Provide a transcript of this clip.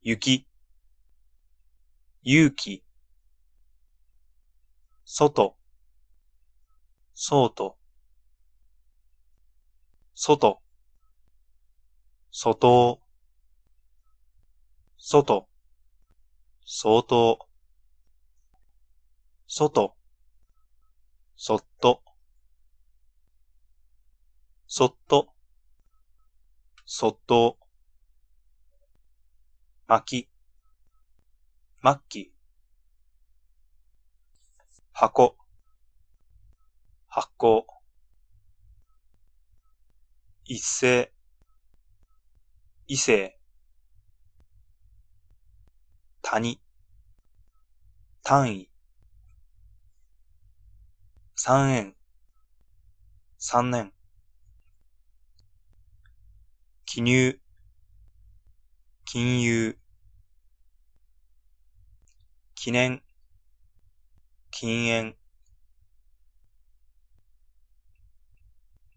雪、勇気、外、そうと、外、外、外、相当、外、そっと、そっと、そっと、巻き、末期、箱、発行、一斉、異性、谷、単位、三円、三年、記入、金融、記念、禁煙、